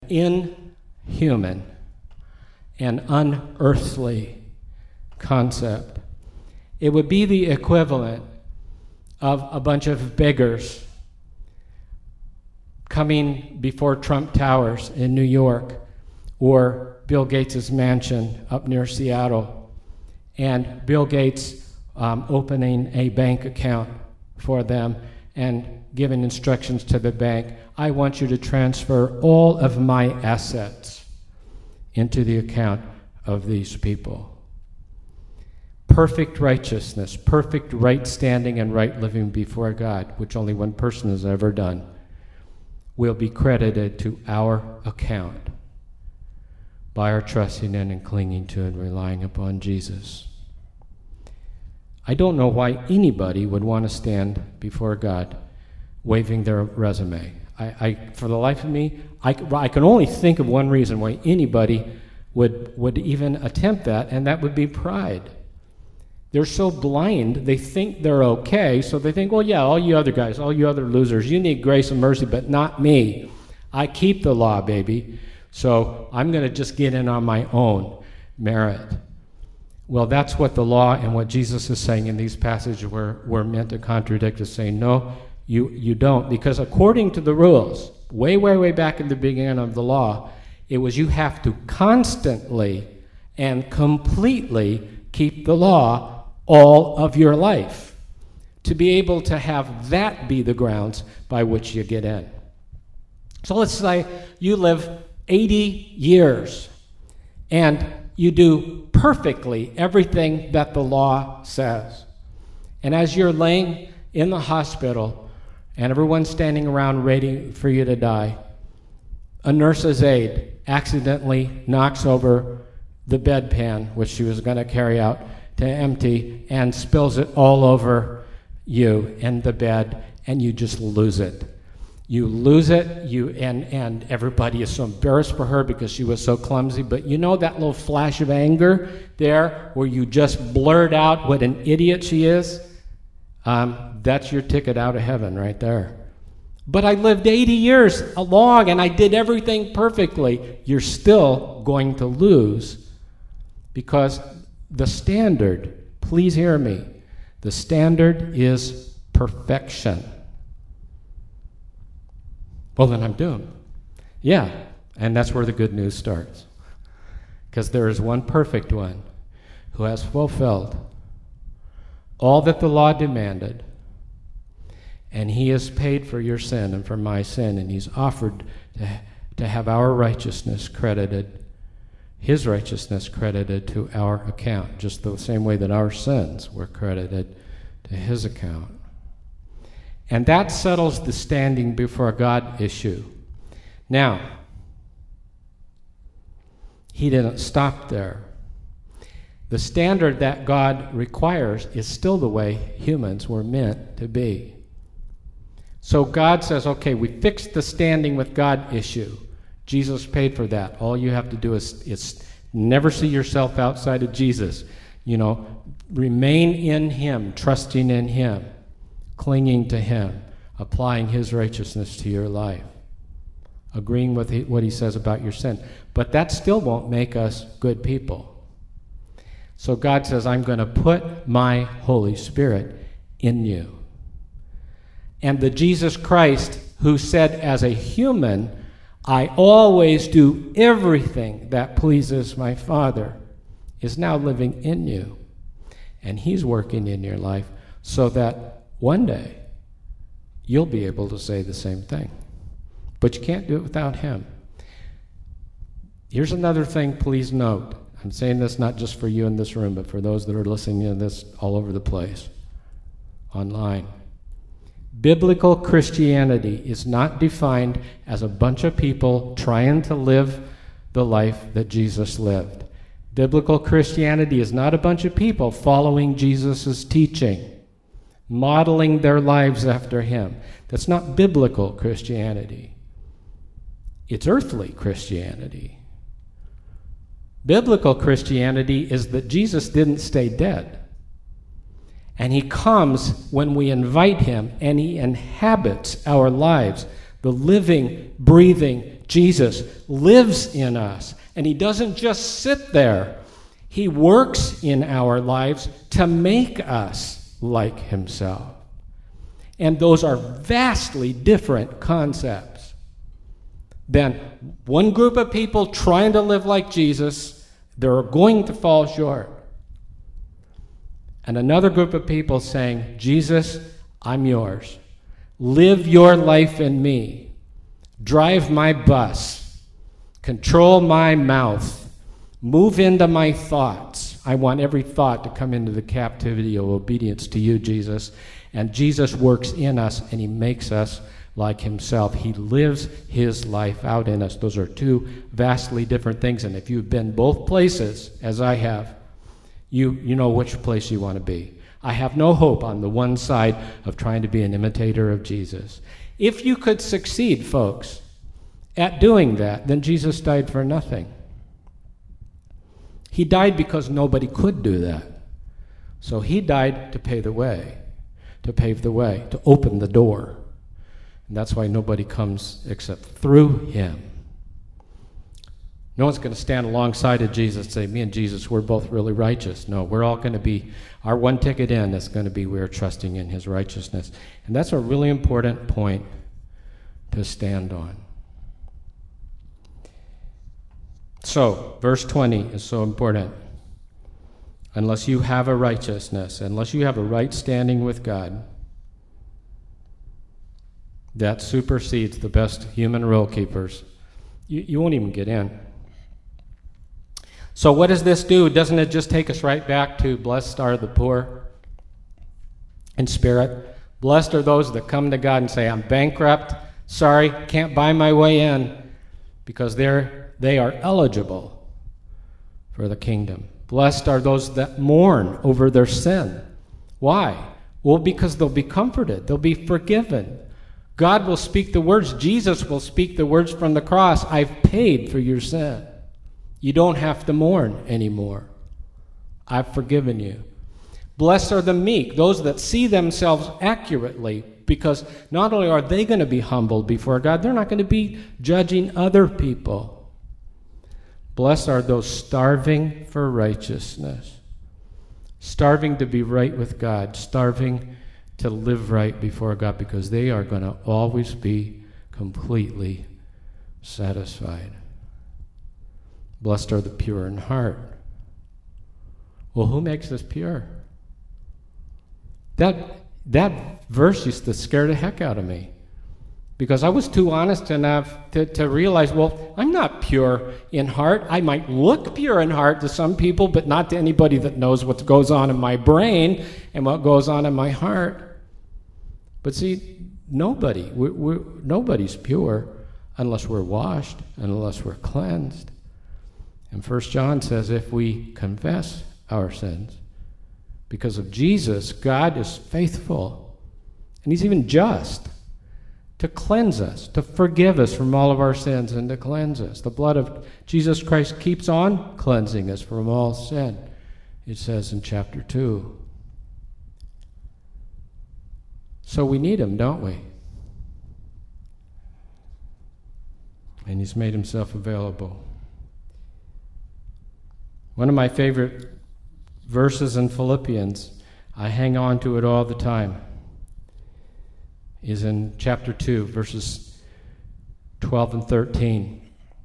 inhuman and unearthly concept. It would be the equivalent of a bunch of beggars coming before Trump Towers in New York or Bill Gates' mansion up near Seattle, and Bill Gates opening a bank account for them and giving instructions to the bank. I want you to transfer all of my assets into the account of these people. Perfect righteousness, perfect right standing and right living before God, which only one person has ever done, will be credited to our account by our trusting in and clinging to and relying upon Jesus. I don't know why anybody would want to stand before God waving their resume. For the life of me, I can only think of one reason why anybody would even attempt that, and that would be pride. They're so blind, they think they're okay, so they think, well, yeah, all you other guys, all you other losers, you need grace and mercy, but not me. I keep the law, baby, so I'm going to just get in on my own merit. Well, that's what the law and what Jesus is saying in these passages were meant to contradict, is saying, no, you don't, because according to the rules, way, way, way back in the beginning of the law, it was you have to constantly and completely keep the law all of your life to be able to have that be the grounds by which you get in. So let's say you live 80 years and you do perfectly everything that the law says. And as you're laying in the hospital and everyone's standing around waiting for you to die, a nurse's aide accidentally knocks over the bedpan, which she was going to carry out to empty, and spills it all over you and the bed, and you just lose it. You lose it, and everybody is so embarrassed for her because she was so clumsy, but you know that little flash of anger there where you just blurt out what an idiot she is? That's your ticket out of heaven right there. But I lived 80 years along and I did everything perfectly. You're still going to lose, because the standard, please hear me, the standard is perfection. Well, then I'm doomed. Yeah, and that's where the good news starts. Because there is one perfect one who has fulfilled all that the law demanded, and he has paid for your sin and for my sin, and he's offered to have our righteousness credited, his righteousness credited to our account, just the same way that our sins were credited to his account. And that settles the standing before God issue. Now, he didn't stop there. The standard that God requires is still the way humans were meant to be. So God says, okay, we fixed the standing with God issue. Jesus paid for that. All you have to do is never see yourself outside of Jesus. Remain in him, trusting in him, clinging to him, applying his righteousness to your life, agreeing with what he says about your sin. But that still won't make us good people. So God says, I'm going to put my Holy Spirit in you. And the Jesus Christ who said as a human, I always do everything that pleases my Father, is now living in you. And he's working in your life so that one day you'll be able to say the same thing. But you can't do it without him. Here's another thing, please note. I'm saying this not just for you in this room, but for those that are listening to this all over the place, online. Biblical Christianity is not defined as a bunch of people trying to live the life that Jesus lived. Biblical Christianity is not a bunch of people following Jesus' teaching, modeling their lives after him. That's not biblical Christianity. It's earthly Christianity. Biblical Christianity is that Jesus didn't stay dead. And he comes when we invite him, and he inhabits our lives. The living, breathing Jesus lives in us, and he doesn't just sit there. He works in our lives to make us like himself. And those are vastly different concepts than one group of people trying to live like Jesus. They're going to fall short. And another group of people saying, Jesus, I'm yours. Live your life in me. Drive my bus. Control my mouth. Move into my thoughts. I want every thought to come into the captivity of obedience to you, Jesus. And Jesus works in us, and he makes us like himself. He lives his life out in us. Those are two vastly different things. And if you've been both places, as I have, you know which place you want to be. I have no hope on the one side of trying to be an imitator of Jesus. If you could succeed, folks, at doing that, then Jesus died for nothing. He died because nobody could do that. So he died to pave the way, to open the door. And that's why nobody comes except through him. No one's going to stand alongside of Jesus and say, me and Jesus, we're both really righteous. No, we're all going to be, our one ticket in is going to be we're trusting in his righteousness. And that's a really important point to stand on. So, verse 20 is so important. Unless you have a righteousness, unless you have a right standing with God, that supersedes the best human rule keepers. You won't even get in. So what does this do? Doesn't it just take us right back to blessed are the poor in spirit? Blessed are those that come to God and say, I'm bankrupt, sorry, can't buy my way in, because they are eligible for the kingdom. Blessed are those that mourn over their sin. Why? Well, because they'll be comforted. They'll be forgiven. God will speak the words. Jesus will speak the words from the cross. I've paid for your sin. You don't have to mourn anymore. I've forgiven you. Blessed are the meek, those that see themselves accurately, because not only are they going to be humbled before God, they're not going to be judging other people. Blessed are those starving for righteousness, starving to be right with God, starving to live right before God, because they are going to always be completely satisfied. Blessed are the pure in heart. Well, who makes us pure? That verse used to scare the heck out of me, because I was too honest enough to realize, well, I'm not pure in heart. I might look pure in heart to some people, but not to anybody that knows what goes on in my brain and what goes on in my heart. But see, nobody's pure unless we're washed and unless we're cleansed. And 1 John says if we confess our sins, because of Jesus, God is faithful, and he's even just, to cleanse us, to forgive us from all of our sins and to cleanse us. The blood of Jesus Christ keeps on cleansing us from all sin, it says in chapter 2. So we need him, don't we? And he's made himself available. One of my favorite verses in Philippians, I hang on to it all the time, is in chapter 2, verses 12 and 13.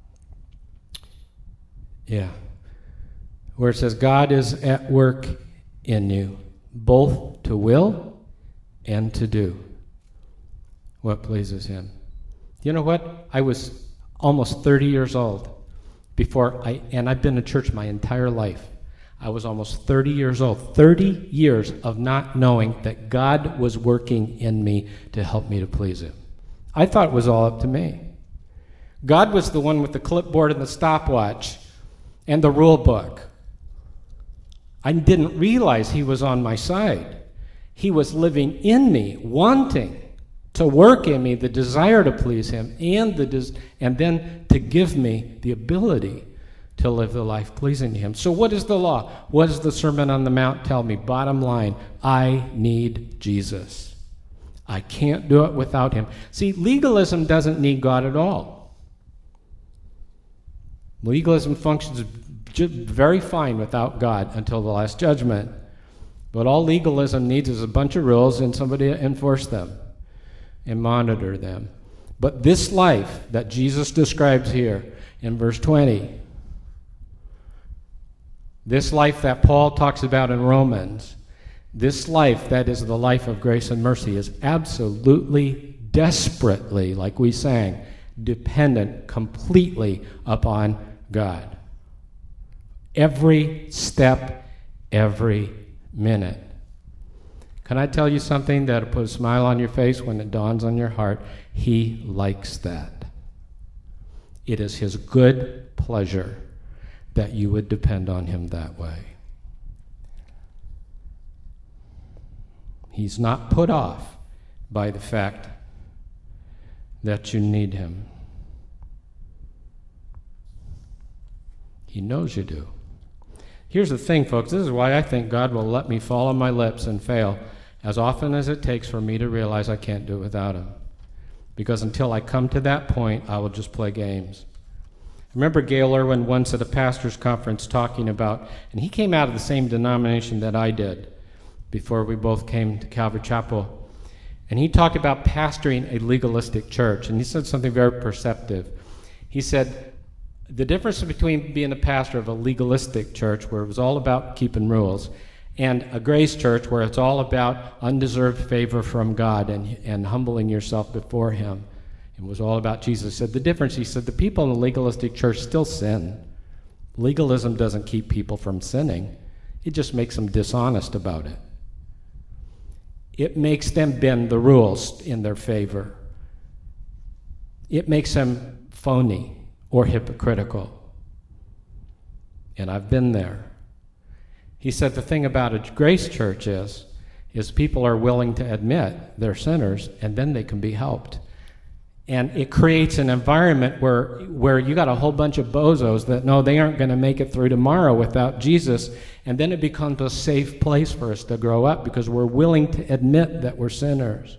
Yeah. Where it says, God is at work in you, both to will and to do what pleases him. You know what? I was almost 30 years old and I've been in church my entire life. I was almost 30 years old. 30 years of not knowing that God was working in me to help me to please him. I thought it was all up to me. God was the one with the clipboard and the stopwatch and the rule book. I didn't realize he was on my side. He was living in me, wanting to work in me the desire to please him, and then to give me the ability to live the life pleasing to him. So what is the law? What does the Sermon on the Mount tell me? Bottom line, I need Jesus. I can't do it without him. See, legalism doesn't need God at all. Legalism functions very fine without God until the Last Judgment. But all legalism needs is a bunch of rules and somebody to enforce them and monitor them. But this life that Jesus describes here in verse 20, this life that Paul talks about in Romans, this life that is the life of grace and mercy is absolutely, desperately, like we sang, dependent completely upon God. Every step, every minute. Can I tell you something that'll put a smile on your face when it dawns on your heart? He likes that. It is his good pleasure that you would depend on him that way. He's not put off by the fact that you need him. He knows you do. Here's the thing, folks. This is why I think God will let me fall on my lips and fail as often as it takes for me to realize I can't do it without him. Because until I come to that point, I will just play games. I remember Gail Irwin once at a pastor's conference talking about, and he came out of the same denomination that I did before we both came to Calvary Chapel. And he talked about pastoring a legalistic church, and he said something very perceptive. He said, the difference between being a pastor of a legalistic church where it was all about keeping rules and a grace church where it's all about undeserved favor from God and humbling yourself before him. It was all about Jesus. He said the difference, he said, the people in the legalistic church still sin. Legalism doesn't keep people from sinning. It just makes them dishonest about it. It makes them bend the rules in their favor. It makes them phony or hypocritical. And I've been there. He said the thing about a grace church is people are willing to admit they're sinners, and then they can be helped. And it creates an environment where you got a whole bunch of bozos that know they aren't going to make it through tomorrow without Jesus, and then it becomes a safe place for us to grow up because we're willing to admit that we're sinners.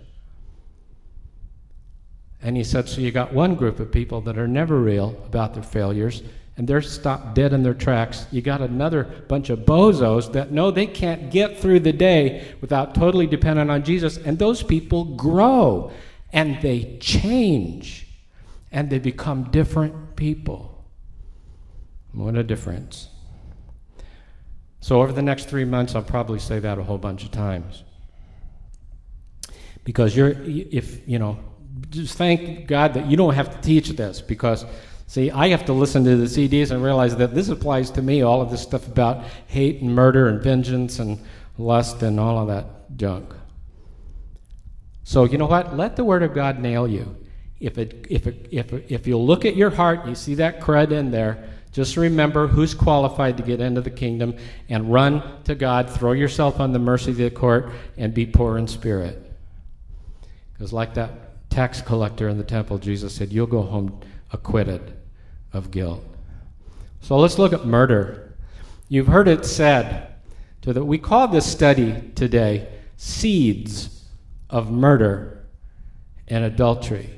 And he said, so you got one group of people that are never real about their failures, and they're stopped dead in their tracks. You got another bunch of bozos that know they can't get through the day without totally depending on Jesus, and those people grow, and they change, and they become different people. What a difference. So over the next 3 months, I'll probably say that a whole bunch of times. Because just thank God that you don't have to teach this, because, see, I have to listen to the CDs and realize that this applies to me, all of this stuff about hate and murder and vengeance and lust and all of that junk. So you know what? Let the Word of God nail you. If you look at your heart, you see that crud in there, just remember who's qualified to get into the kingdom and run to God, throw yourself on the mercy of the court, and be poor in spirit. Because like that tax collector in the temple, Jesus said, you'll go home acquitted of guilt. So let's look at murder. You've heard it said, we call this study today Seeds of Murder and Adultery.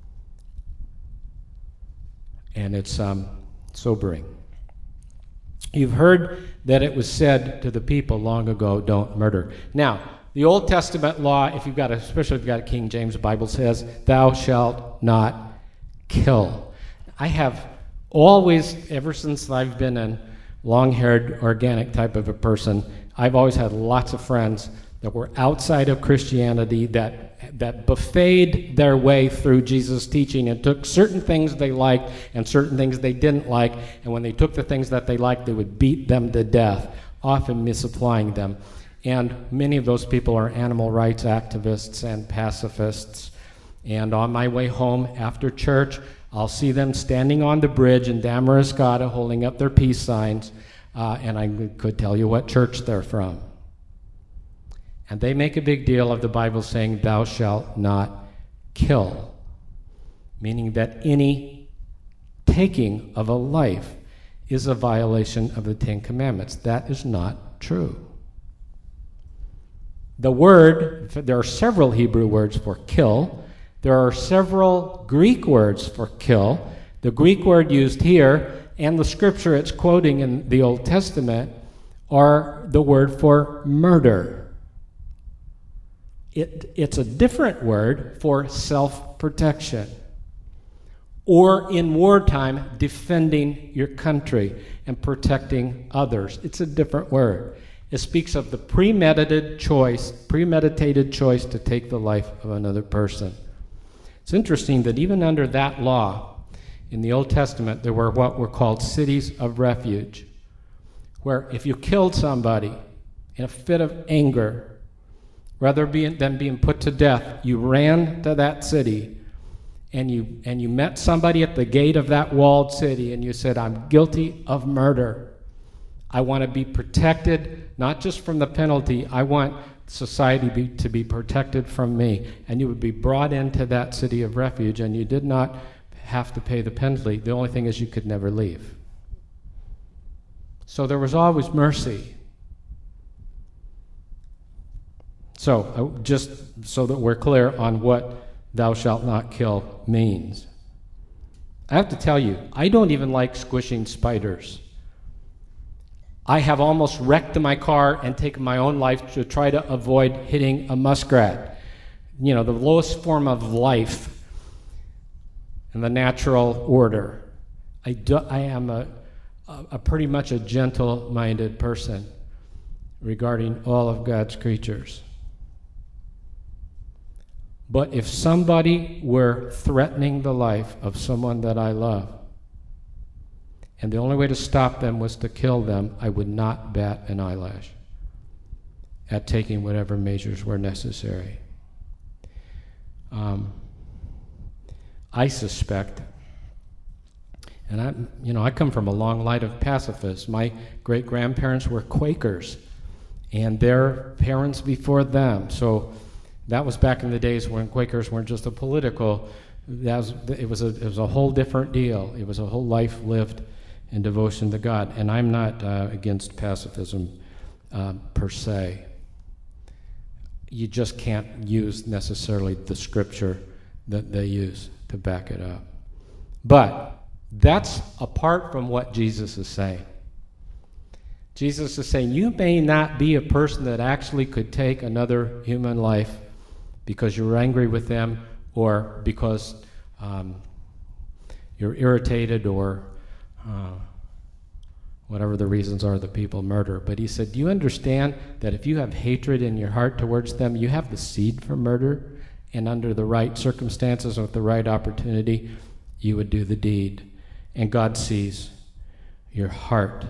And it's sobering. You've heard that it was said to the people long ago, don't murder. Now, the Old Testament law, especially if you've got a King James Bible, says, thou shalt not kill. I have always, ever since I've been a long-haired, organic type of a person, I've always had lots of friends that were outside of Christianity that buffeted their way through Jesus' teaching and took certain things they liked and certain things they didn't like, and when they took the things that they liked, they would beat them to death, often misapplying them. And many of those people are animal rights activists and pacifists. And on my way home after church, I'll see them standing on the bridge in Damariscotta holding up their peace signs, and I could tell you what church they're from. And they make a big deal of the Bible saying, thou shalt not kill, meaning that any taking of a life is a violation of the Ten Commandments. That is not true. The word, there are several Hebrew words for kill. There are several Greek words for kill. The Greek word used here and the scripture it's quoting in the Old Testament are the word for murder. It's a different word for self-protection, or in wartime, defending your country and protecting others. It's a different word. It speaks of the premeditated choice to take the life of another person. It's interesting that even under that law, in the Old Testament, there were what were called cities of refuge, where if you killed somebody in a fit of anger, rather than being put to death, you ran to that city and you met somebody at the gate of that walled city and you said, I'm guilty of murder. I want to be protected, not just from the penalty, I want society to be protected from me. And you would be brought into that city of refuge, and you did not have to pay the penalty. The only thing is you could never leave. So there was always mercy. So, just so that we're clear on what thou shalt not kill means. I have to tell you, I don't even like squishing spiders. I have almost wrecked my car and taken my own life to try to avoid hitting a muskrat. You know, the lowest form of life in the natural order. I am a pretty much a gentle-minded person regarding all of God's creatures. But if somebody were threatening the life of someone that I love, and the only way to stop them was to kill them, I would not bat an eyelash at taking whatever measures were necessary. I suspect, and I come from a long line of pacifists. My great-grandparents were Quakers, and their parents before them. So that was back in the days when Quakers weren't just a political. It was a whole different deal. It was a whole life lived in devotion to God. And I'm not against pacifism per se. You just can't use necessarily the scripture that they use to back it up. But that's apart from what Jesus is saying. Jesus is saying you may not be a person that actually could take another human life because you're angry with them, or because you're irritated, or whatever the reasons are that people murder. But he said, do you understand that if you have hatred in your heart towards them, you have the seed for murder, and under the right circumstances, with the right opportunity, you would do the deed. And God sees your heart.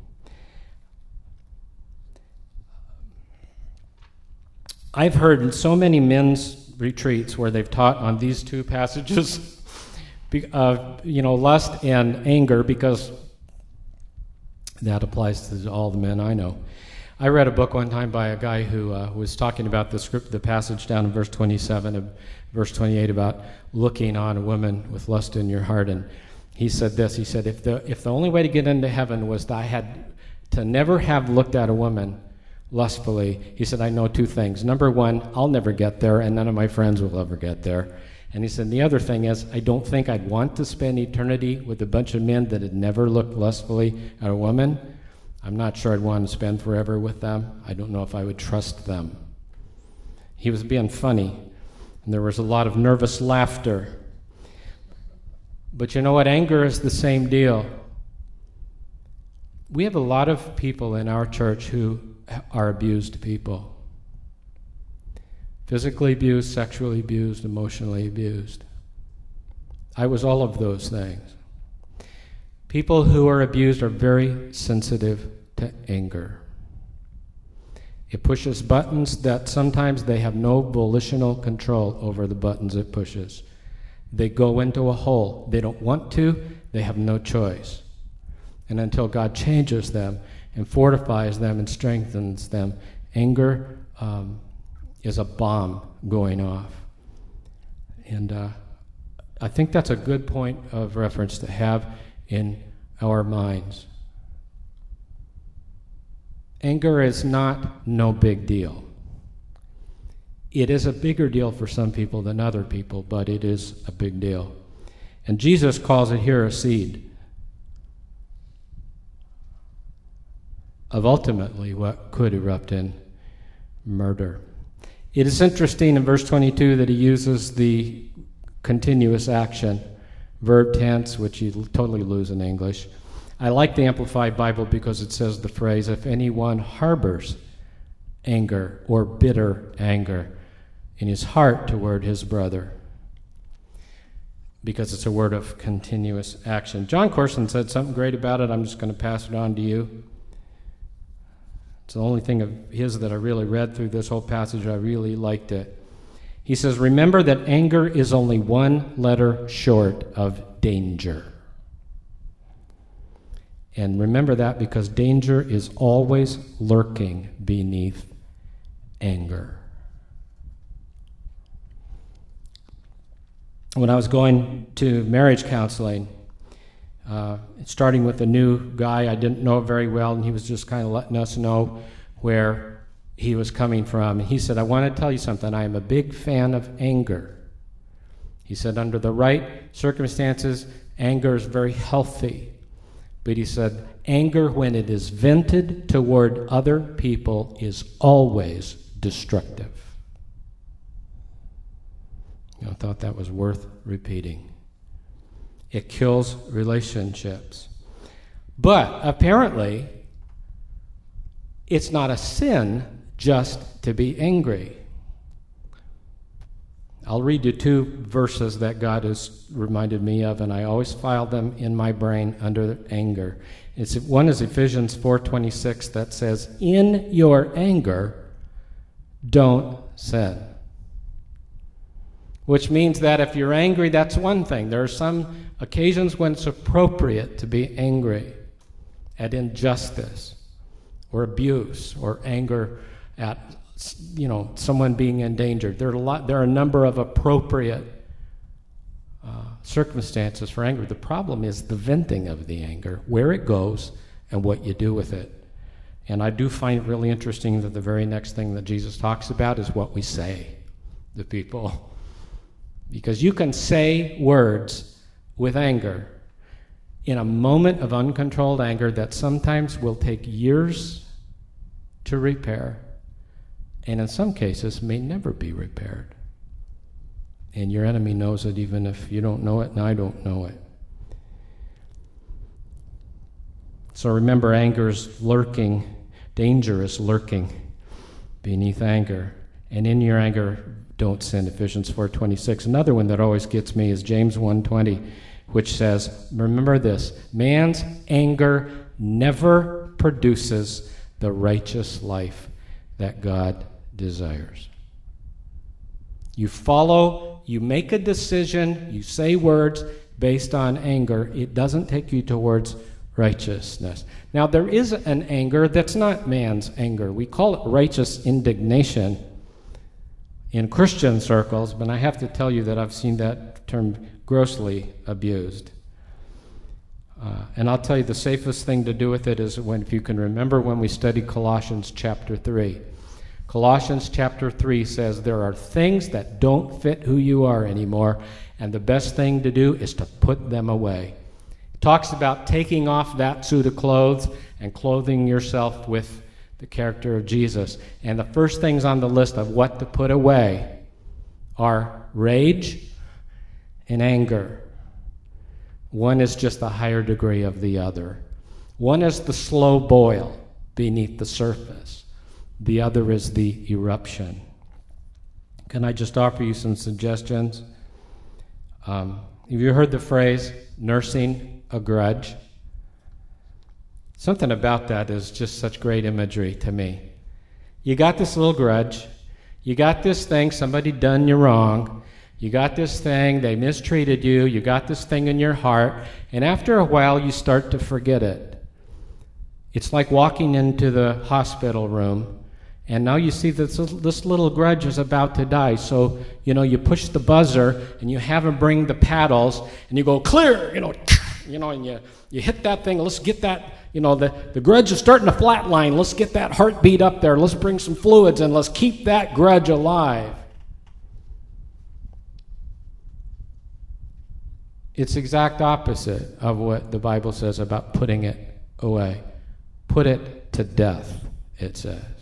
I've heard in so many men's retreats where they've taught on these two passages of lust and anger, because that applies to all the men I know. I read a book one time by a guy who was talking about the passage down in verse 27 of verse 28 about looking on a woman with lust in your heart, and he said this. He said, if the only way to get into heaven was that I had to never have looked at a woman lustfully, he said, I know two things. Number one, I'll never get there, and none of my friends will ever get there. And he said, the other thing is, I don't think I'd want to spend eternity with a bunch of men that had never looked lustfully at a woman. I'm not sure I'd want to spend forever with them. I don't know if I would trust them. He was being funny, and there was a lot of nervous laughter. But you know what? Anger is the same deal. We have a lot of people in our church who are abused people. Physically abused, sexually abused, emotionally abused. I was all of those things. People who are abused are very sensitive to anger. It pushes buttons that sometimes they have no volitional control over the buttons it pushes. They go into a hole. They don't want to. They have no choice. And until God changes them and fortifies them and strengthens them, anger is a bomb going off. And I think that's a good point of reference to have in our minds. Anger is not no big deal. It is a bigger deal for some people than other people, but it is a big deal. And Jesus calls it here a seed. of ultimately what could erupt in murder. It is interesting in verse 22 that he uses the continuous action, verb tense, which you totally lose in English. I like the Amplified Bible because it says the phrase, if anyone harbors anger or bitter anger in his heart toward his brother, because it's a word of continuous action. John Corson said something great about it. I'm just going to pass it on to you. It's the only thing of his that I really read through this whole passage. I really liked it. He says, remember that anger is only one letter short of danger. And remember that because danger is always lurking beneath anger. When I was going to marriage counseling, starting with a new guy I didn't know very well, and he was just kind of letting us know where he was coming from. And he said, I want to tell you something. I am a big fan of anger. He said, under the right circumstances, anger is very healthy. But he said, anger, when it is vented toward other people, is always destructive. I thought that was worth repeating. It kills relationships. But apparently, it's not a sin just to be angry. I'll read you two verses that God has reminded me of, and I always file them in my brain under anger. One is Ephesians 4:26 that says, in your anger, don't sin. Which means that if you're angry, that's one thing. There are some occasions when it's appropriate to be angry at injustice or abuse or anger at someone being endangered. There are a number of appropriate circumstances for anger. The problem is the venting of the anger, where it goes and what you do with it. And I do find it really interesting that the very next thing that Jesus talks about is what we say to people. Because you can say words with anger in a moment of uncontrolled anger that sometimes will take years to repair, and in some cases may never be repaired. And your enemy knows it even if you don't know it and I don't know it. So remember, anger is lurking, danger is lurking beneath anger. And in your anger, don't sin, Ephesians 4:26. Another one that always gets me is James 1:20, which says, remember this, man's anger never produces the righteous life that God desires. You follow, you make a decision, you say words based on anger. It doesn't take you towards righteousness. Now, there is an anger that's not man's anger. We call it righteous indignation in Christian circles, but I have to tell you that I've seen that term grossly abused. And I'll tell you the safest thing to do with it is if you can remember when we studied Colossians chapter 3. Colossians chapter 3 says there are things that don't fit who you are anymore, and the best thing to do is to put them away. It talks about taking off that suit of clothes and clothing yourself with the character of Jesus. And the first things on the list of what to put away are rage and anger. One is just a higher degree of the other. One is the slow boil beneath the surface. The other is the eruption. Can I just offer you some suggestions? Have you heard the phrase, nursing a grudge? Something about that is just such great imagery to me. You got this little grudge. You got this thing, somebody done you wrong. You got this thing, they mistreated you. You got this thing in your heart. And after a while, you start to forget it. It's like walking into the hospital room, and now you see that this little grudge is about to die. So, you push the buzzer, and you have them bring the paddles, and you go, clear, and you hit that thing. Let's get that, the grudge is starting to flatline. Let's get that heartbeat up there. Let's bring some fluids and let's keep that grudge alive. It's exact opposite of what the Bible says about putting it away. Put it to death, it says.